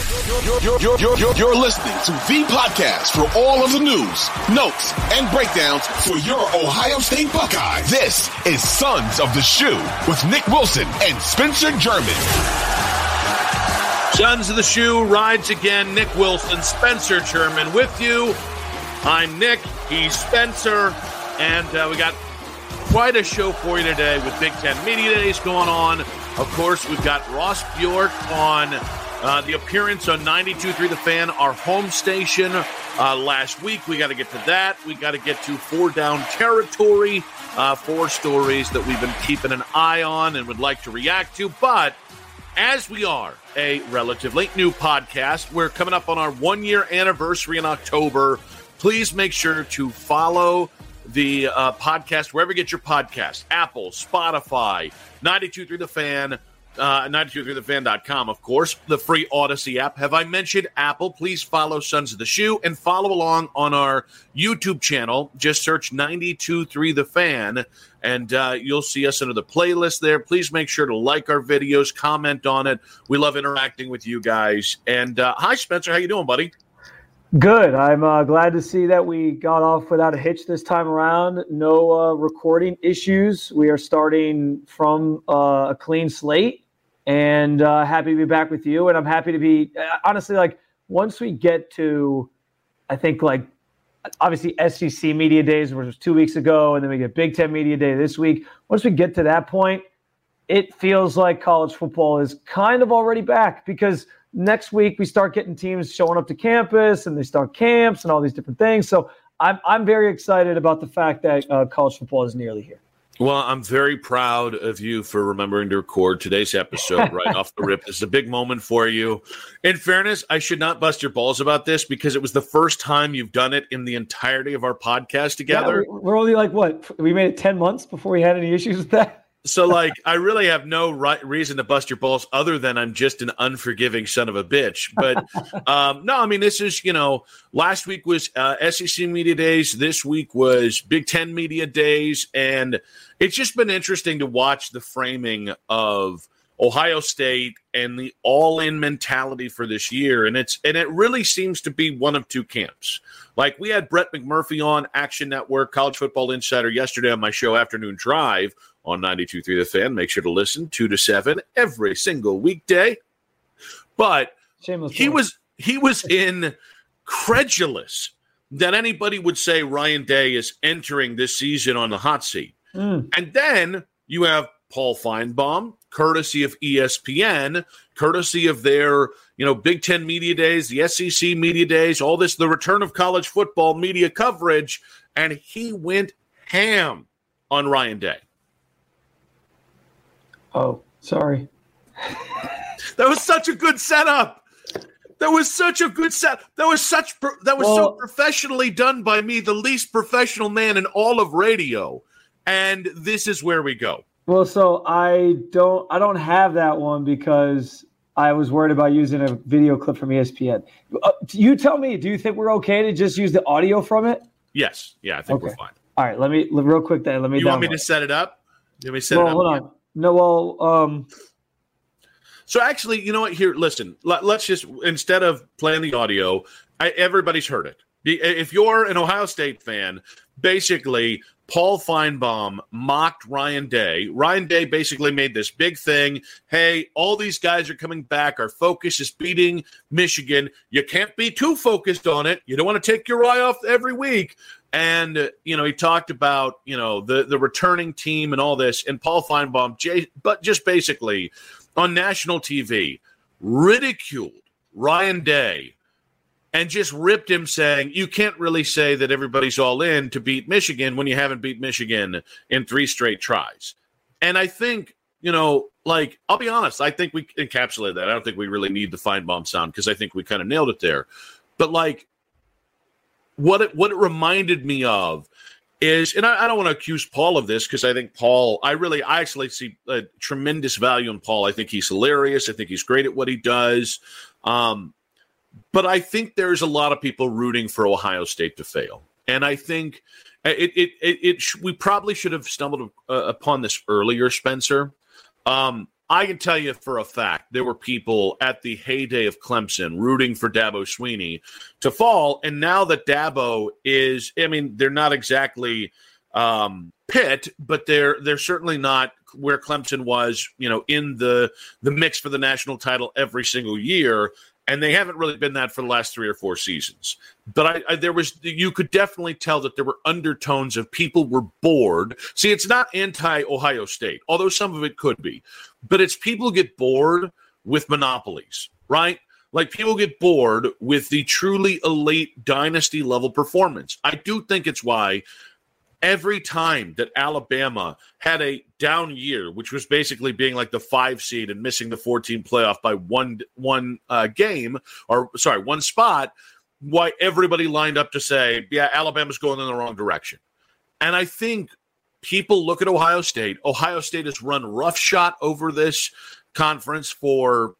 You're listening to the podcast for all of the news, notes, and breakdowns for your Ohio State Buckeyes. This is Sons of the Shoe with Nick Wilson and Spencer German. Sons of the Shoe rides again. Nick Wilson, Spencer German with you. I'm Nick, he's Spencer, and we got quite a show for you today with Big Ten Media Days going on. Of course, we've got Ross Bjork on the appearance on 92.3 The Fan, our home station last week. We got to get to that. We got to get to Four Down Territory, 4 stories that we've been keeping an eye on and would like to react to. But as we are a relatively new podcast, we're coming up on our 1-year anniversary in October. Please make sure to follow the podcast wherever you get your podcast. Apple, Spotify, 92.3 The Fan, 92.3thefan.com, of course, the free Odyssey app. Have I mentioned Apple? Please follow Sons of the Shoe and follow along on our YouTube channel. Just search 92.3 The Fan, and you'll see us under the playlist there. Please make sure to like our videos, comment on it. We love interacting with you guys. And hi, Spencer. How you doing, buddy? Good. I'm glad to see that we got off without a hitch this time around. No recording issues. We are starting from a clean slate, and happy to be back with you. And I'm happy to be, honestly, like, once we get to, I think, like, obviously SEC Media Days was 2 weeks ago, and then we get Big Ten Media Day this week. Once we get to that point, it feels like college football is kind of already back, because next week we start getting teams showing up to campus and they start camps and all these different things. So I'm very excited about the fact that college football is nearly here. Well, I'm very proud of you for remembering to record today's episode right off the rip. This is a big moment for you. In fairness, I should not bust your balls about this because it was the first time you've done it in the entirety of our podcast together. Yeah, we're only like, what? We made it 10 months before we had any issues with that? So, like, I really have no reason to bust your balls other than I'm just an unforgiving son of a bitch. But, no, I mean, this is, last week was SEC Media Days. This week was Big Ten Media Days. And it's just been interesting to watch the framing of Ohio State and the all-in mentality for this year. And it really seems to be one of two camps. Like, we had Brett McMurphy on Action Network, College Football Insider, yesterday on my show Afternoon Drive on 92.3 The Fan. Make sure to listen 2 to 7 every single weekday. But he was incredulous that anybody would say Ryan Day is entering this season on the hot seat. And then you have Paul Feinbaum, courtesy of ESPN, courtesy of their, Big Ten Media Days, the SEC Media Days, all this, the return of college football media coverage, and he went ham on Ryan Day. Oh, sorry. That was such a good setup. That was such a good set. That was so professionally done by me, the least professional man in all of radio. And this is where we go. Well, so I don't have that one because I was worried about using a video clip from ESPN. You tell me, do you think we're okay to just use the audio from it? Yes. Yeah, I think we're fine. All right, let me real quick then. You want me to set it up? Let me set it up. Hold on. No, So actually, you know what? Here, listen. Let's just, instead of playing the audio, everybody's heard it. If you're an Ohio State fan, basically, Paul Feinbaum mocked Ryan Day. Ryan Day basically made this big thing. Hey, all these guys are coming back. Our focus is beating Michigan. You can't be too focused on it. You don't want to take your eye off every week. And, he talked about, the returning team and all this. And Paul Feinbaum, but just basically on national TV, ridiculed Ryan Day and just ripped him, saying, you can't really say that everybody's all in to beat Michigan when you haven't beat Michigan in 3 straight tries. And I think, I'll be honest, I think we encapsulated that. I don't think we really need the Feinbaum sound because I think we kind of nailed it there. But, what it reminded me of is, and I don't want to accuse Paul of this because I think Paul, I actually see a tremendous value in Paul. I think he's hilarious. I think he's great at what he does. But I think there's a lot of people rooting for Ohio State to fail. And I think we probably should have stumbled upon this earlier, Spencer. I can tell you for a fact there were people at the heyday of Clemson rooting for Dabo Swinney to fall. And now that Dabo is, I mean, they're not exactly Pitt, but they're certainly not where Clemson was, in the mix for the national title every single year. And they haven't really been that for the last 3 or 4 seasons. But you could definitely tell that there were undertones of people were bored. See, it's not anti-Ohio State, although some of it could be. But it's people get bored with monopolies, right? Like people get bored with the truly elite dynasty level performance. I do think it's why every time that Alabama had a down year, which was basically being like the 5 seed and missing the 14 playoff by one spot, why everybody lined up to say, yeah, Alabama's going in the wrong direction. And I think people look at Ohio State. Ohio State has run roughshod over this conference for,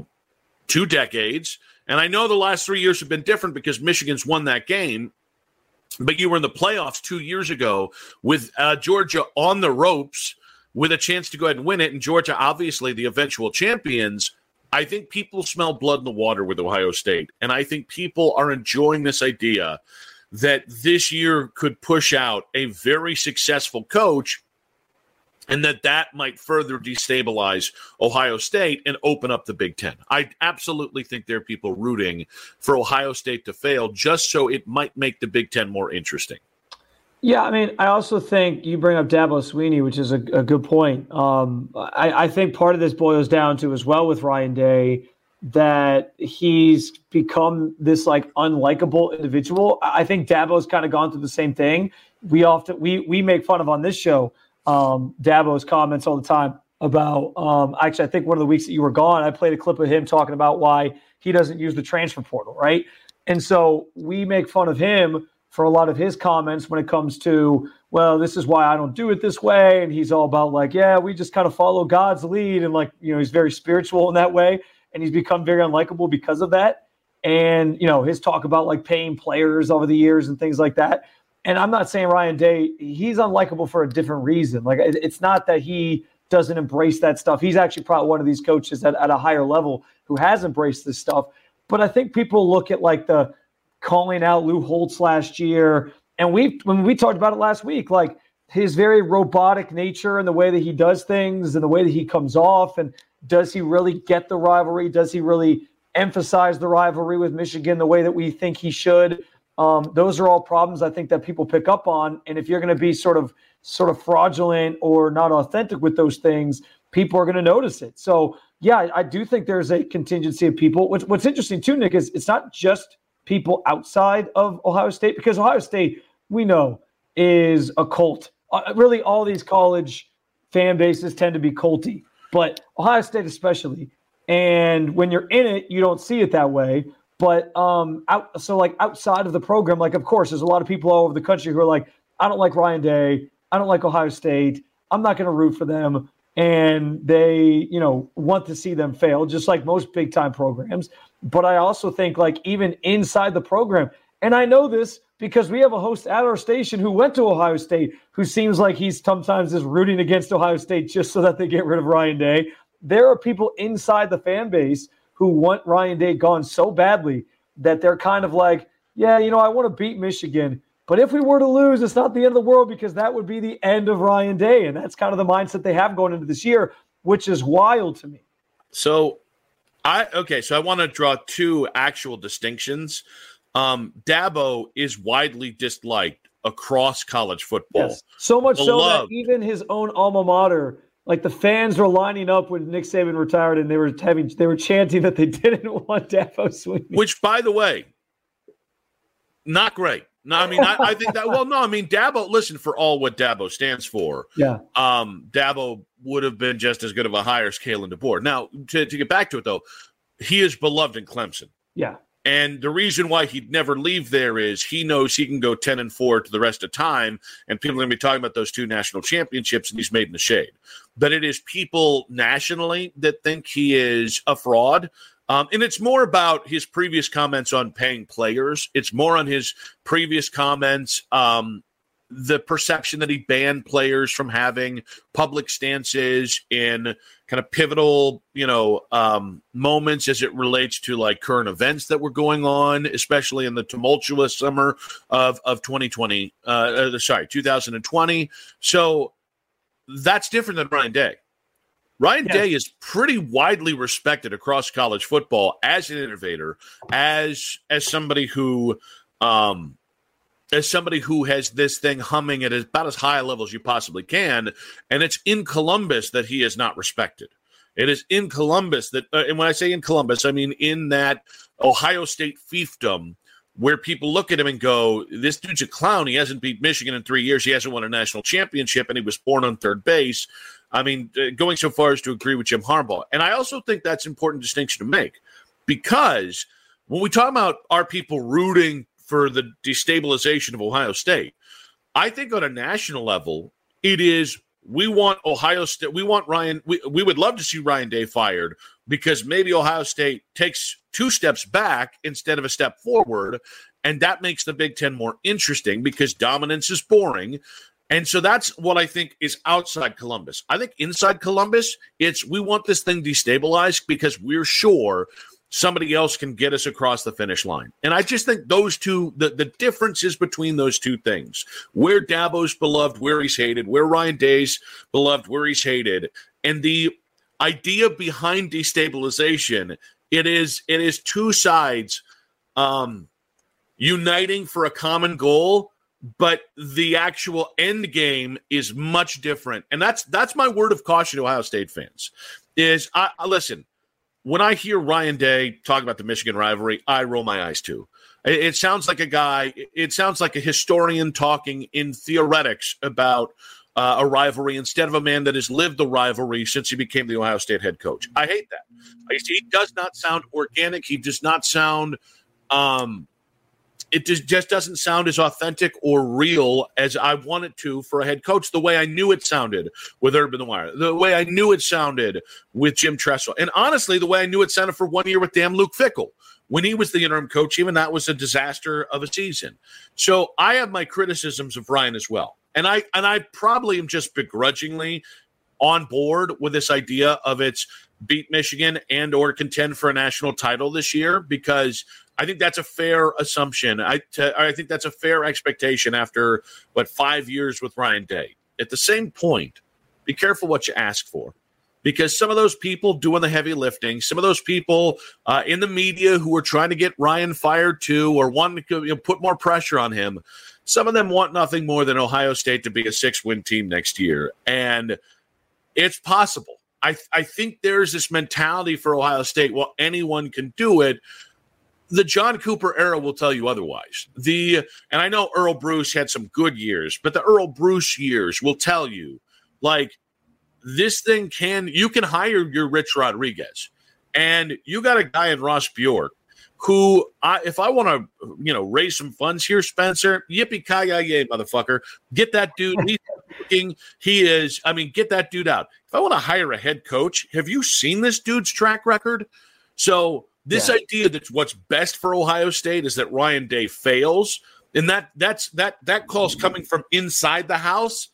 2 decades. And I know the last 3 years have been different because Michigan's won that game. But you were in the playoffs 2 years ago with Georgia on the ropes with a chance to go ahead and win it. And Georgia, obviously, the eventual champions. I think people smell blood in the water with Ohio State. And I think people are enjoying this idea that this year could push out a very successful coach and that might further destabilize Ohio State and open up the Big Ten. I absolutely think there are people rooting for Ohio State to fail just so it might make the Big Ten more interesting. Yeah, I mean, I also think you bring up Dabo Swinney, which is a good point. I think part of this boils down to as well with Ryan Day that he's become this like unlikable individual. I think Dabo's kind of gone through the same thing. We make fun of on this show Dabo's comments all the time about actually, I think one of the weeks that you were gone, I played a clip of him talking about why he doesn't use the transfer portal, right? And so we make fun of him for a lot of his comments when it comes to, well, this is why I don't do it this way. And he's all about like, yeah, we just kind of follow God's lead. And like, he's very spiritual in that way. And he's become very unlikable because of that. And, his talk about like paying players over the years and things like that. And I'm not saying Ryan Day, he's unlikable for a different reason. Like, it's not that he doesn't embrace that stuff. He's actually probably one of these coaches at a higher level who has embraced this stuff. But I think people look at like the calling out Lou Holtz last year. And when we talked about it last week, like his very robotic nature and the way that he does things and the way that he comes off. And does he really get the rivalry? Does he really emphasize the rivalry with Michigan the way that we think he should? Those are all problems I think that people pick up on. And if you're going to be sort of fraudulent or not authentic with those things, people are going to notice it. So, yeah, I do think there's a contingency of people. What's interesting, too, Nick, is it's not just people outside of Ohio State, because Ohio State, we know, is a cult. Really, all these college fan bases tend to be culty, but Ohio State especially. And when you're in it, you don't see it that way. But outside of the program, like, of course, there's a lot of people all over the country who are like, I don't like Ryan Day. I don't like Ohio State. I'm not going to root for them. And they, want to see them fail, just like most big time programs. But I also think like even inside the program, and I know this because we have a host at our station who went to Ohio State, who seems like he's sometimes is rooting against Ohio State just so that they get rid of Ryan Day. There are people inside the fan base who want Ryan Day gone so badly that they're kind of like, yeah, I want to beat Michigan. But if we were to lose, it's not the end of the world because that would be the end of Ryan Day. And that's kind of the mindset they have going into this year, which is wild to me. So I want to draw 2 actual distinctions. Dabo is widely disliked across college football. Yes. So much so that even his own alma mater, like the fans were lining up when Nick Saban retired, and they were chanting that they didn't want Dabo Swinney. Which, by the way, not great. No, I mean, I think that. Well, no, I mean, Dabo. Listen, for all what Dabo stands for, yeah, Dabo would have been just as good of a hire as Kalen DeBoer. Now, to get back to it though, he is beloved in Clemson. Yeah. And the reason why he'd never leave there is he knows he can go 10-4 to the rest of time, and people are going to be talking about those 2 national championships, and he's made in the shade. But it is people nationally that think he is a fraud. And it's more about his previous comments on paying players. It's more on his previous comments the perception that he banned players from having public stances in kind of pivotal, moments as it relates to like current events that were going on, especially in the tumultuous summer of 2020. 2020. So that's different than Ryan Day. Ryan Day is pretty widely respected across college football as an innovator, as somebody who has this thing humming at about as high a level as you possibly can. And it's in Columbus that he is not respected. It is in Columbus that, and when I say in Columbus, I mean in that Ohio State fiefdom where people look at him and go, this dude's a clown. He hasn't beat Michigan in 3 years. He hasn't won a national championship, and he was born on third base. I mean, going so far as to agree with Jim Harbaugh. And I also think that's an important distinction to make, because when we talk about are people rooting for the destabilization of Ohio State, I think on a national level, it is we want Ohio State. We want Ryan. We would love to see Ryan Day fired because maybe Ohio State takes 2 steps back instead of a step forward, and that makes the Big Ten more interesting because dominance is boring. And so that's what I think is outside Columbus. I think inside Columbus, it's we want this thing destabilized because we're sure somebody else can get us across the finish line. And I just think those two, the differences between those two things, where Dabo's beloved, where he's hated, where Ryan Day's beloved, where he's hated, and the idea behind destabilization, it is 2 sides uniting for a common goal, but the actual end game is much different. And that's my word of caution to Ohio State fans is I listen, when I hear Ryan Day talk about the Michigan rivalry, I roll my eyes too. It sounds like a historian talking in theoretics about a rivalry instead of a man that has lived the rivalry since he became the Ohio State head coach. I hate that. He does not sound organic. He does not sound it just doesn't sound as authentic or real as I want it to for a head coach, the way I knew it sounded with Urban Meyer, the way I knew it sounded with Jim Tressel, and honestly, the way I knew it sounded for 1 year with damn Luke Fickell. When he was the interim coach, even that was a disaster of a season. So I have my criticisms of Ryan as well. And I probably am just begrudgingly on board with this idea of it's beat Michigan and or contend for a national title this year, because I think that's a fair assumption. I think that's a fair expectation after, 5 years with Ryan Day. At the same point, be careful what you ask for, because some of those people doing the heavy lifting, some of those people in the media who are trying to get Ryan fired too or wanting to put more pressure on him, some of them want nothing more than Ohio State to be a 6-win team next year. And it's possible. I think there's this mentality for Ohio State, well, anyone can do it. The John Cooper era will tell you otherwise. And I know Earl Bruce had some good years, but the Earl Bruce years will tell you, this thing you can hire your Rich Rodriguez, and you got a guy in Ross Bjork who, if I want to, raise some funds here, Spencer, yippee-ki-yay, motherfucker, get that dude. He's working. Get that dude out. If I want to hire a head coach, have you seen this dude's track record? So this idea that what's best for Ohio State is that Ryan Day fails, and that call's coming from inside the house.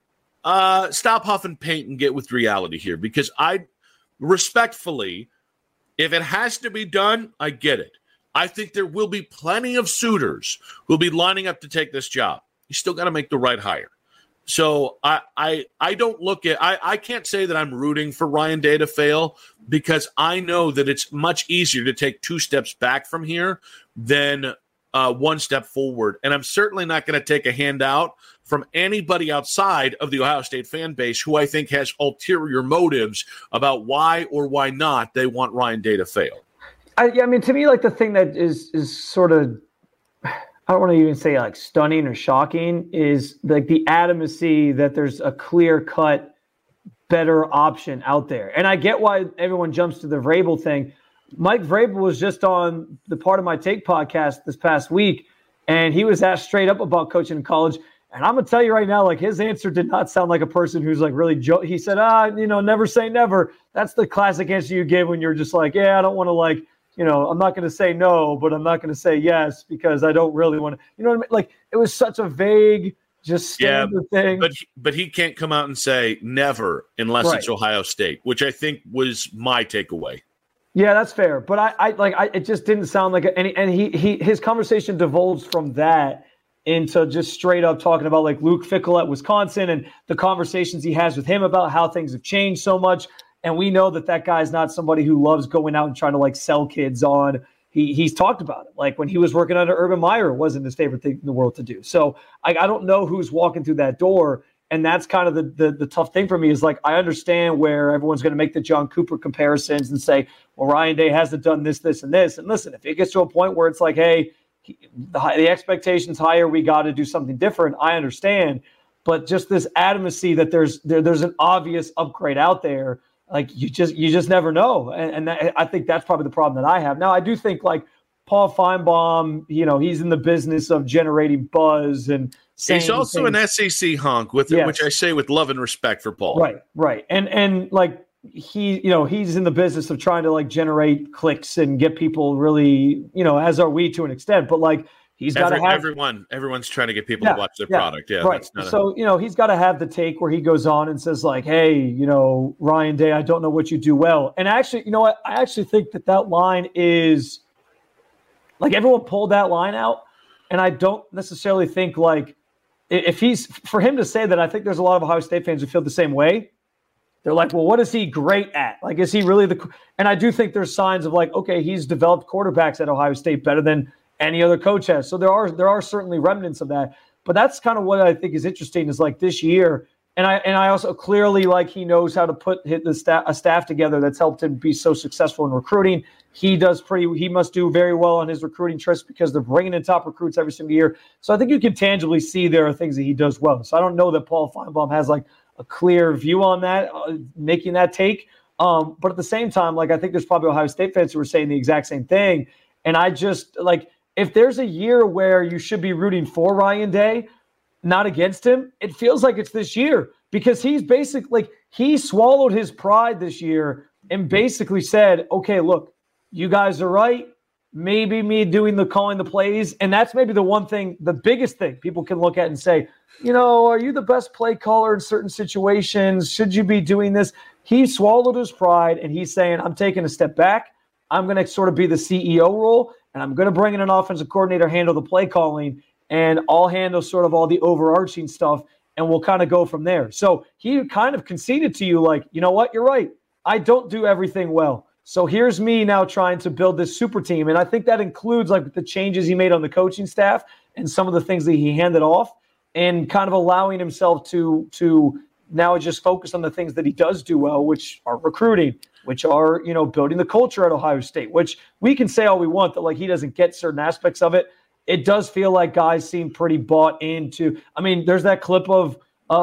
Stop huffing paint and get with reality here, because I respectfully, if it has to be done, I get it. I think there will be plenty of suitors who will be lining up to take this job. You still got to make the right hire. So I don't look at – I can't say that I'm rooting for Ryan Day to fail, because I know that it's much easier to take 2 steps back from here than 1 step forward. And I'm certainly not going to take a handout from anybody outside of the Ohio State fan base who I think has ulterior motives about why or why not they want Ryan Day to fail. To me, the thing that is sort of – I don't want to even say stunning or shocking is the adamancy that there's a clear-cut better option out there. And I get why everyone jumps to the Vrabel thing. Mike Vrabel was just on the Part of My Take podcast this past week, and he was asked straight up about coaching in college. And I'm going to tell you right now, his answer did not sound like a person who's really he said, never say never. That's the classic answer you give when you're just I don't want to I'm not going to say no, but I'm not going to say yes because I don't really want to, you know what I mean? It was such a vague just standard thing. But he can't come out and say never unless it's Ohio State, which I think was my takeaway. Yeah, that's fair. But it just didn't sound like his conversation divulged from that into just straight up talking about like Luke Fickell at Wisconsin and the conversations he has with him about how things have changed so much. And we know that guy's not somebody who loves going out and trying to like sell kids on. He's talked about it. Like when he was working under Urban Meyer, it wasn't his favorite thing in the world to do. So I don't know who's walking through that door. And that's kind of the tough thing for me is like, I understand where everyone's going to make the John Cooper comparisons and say, well, Ryan Day hasn't done this, this, and this. And listen, if it gets to a point where it's like, hey, the expectation's higher, we got to do something different, I understand. But just this adamancy that there's an obvious upgrade out there, like you just never know. And I think that's probably the problem that I have. Now, I do think like Paul Feinbaum, he's in the business of generating buzz and he's also an SEC honk which I say with love and respect for Paul. Right. And like he's in the business of trying to like generate clicks and get people really, as are we to an extent, but like he's got to have everyone's trying to get people to watch their product. Yeah. Right. So, he's got to have the take where he goes on and says like, hey, Ryan Day, I don't know what you do well. And actually, you know what? I actually think that line is like everyone pulled that line out. And I don't necessarily think like if for him to say that, I think there's a lot of Ohio State fans who feel the same way. They're like, well, what is he great at? Like, is he really and I do think there's signs of like, okay, he's developed quarterbacks at Ohio State better than any other coach has. So there are certainly remnants of that. But that's kind of what I think is interesting is like this year. And I also clearly like he knows how to put a staff together that's helped him be so successful in recruiting. He must do very well on his recruiting trips because they're bringing in top recruits every single year. So I think you can tangibly see there are things that he does well. So I don't know that Paul Feinbaum has like a clear view on that, making that take. But at the same time, like I think there's probably Ohio State fans who are saying the exact same thing. And I just like, if there's a year where you should be rooting for Ryan Day, not against him, it feels like it's this year because he's basically like he swallowed his pride this year and basically said, okay, look, you guys are right. Maybe me doing the calling the plays. And that's maybe the one thing, the biggest thing people can look at and say, are you the best play caller in certain situations? Should you be doing this? He swallowed his pride and he's saying, I'm taking a step back. I'm going to sort of be the CEO role and I'm going to bring in an offensive coordinator, handle the play calling, and I'll handle sort of all the overarching stuff, and we'll kind of go from there. So he kind of conceded to you like, you know what, you're right. I don't do everything well. So here's me now trying to build this super team. And I think that includes like the changes he made on the coaching staff and some of the things that he handed off and kind of allowing himself to now just focus on the things that he does do well, which are recruiting, which are, building the culture at Ohio State, which we can say all we want that like he doesn't get certain aspects of it. It does feel like guys seem pretty bought into. I mean, there's that clip of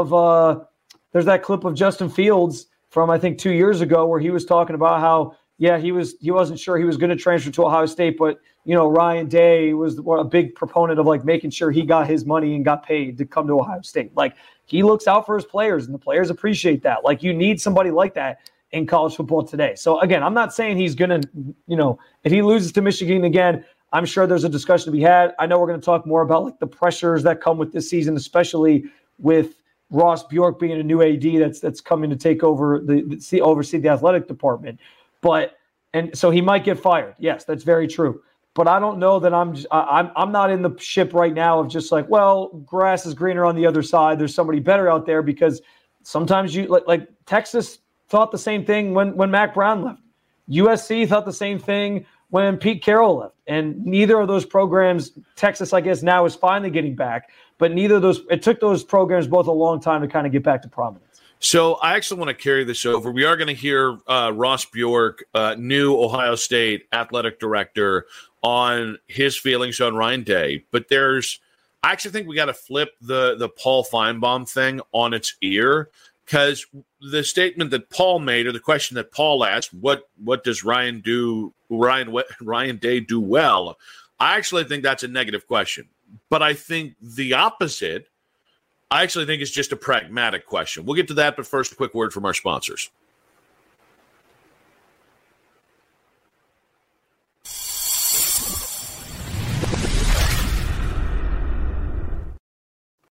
Justin Fields from I think 2 years ago where he was talking about how he wasn't sure he was going to transfer to Ohio State, but Ryan Day was a big proponent of like making sure he got his money and got paid to come to Ohio State. Like he looks out for his players and the players appreciate that. Like you need somebody like that in college football today. So again, I'm not saying he's going to, if he loses to Michigan again, I'm sure there's a discussion to be had. I know we're going to talk more about like the pressures that come with this season, especially with Ross Bjork being a new AD that's coming to take over oversee the athletic department. And so he might get fired. Yes, that's very true. But I don't know that I'm not in the ship right now of just like, well, grass is greener on the other side. There's somebody better out there because sometimes you like Texas thought the same thing when Mac Brown left. USC thought the same thing when Pete Carroll left. And neither of those programs, Texas, I guess now is finally getting back, but it took those programs both a long time to kind of get back to prominence. So I actually want to carry this over. We are going to hear Ross Bjork, new Ohio State athletic director, on his feelings on Ryan Day. But I actually think we got to flip the Paul Feinbaum thing on its ear, because the statement that Paul made, or the question that Paul asked, what does Ryan Day do well? I actually think that's a negative question. But I think the opposite, I actually think it's just a pragmatic question. We'll get to that, but first, a quick word from our sponsors.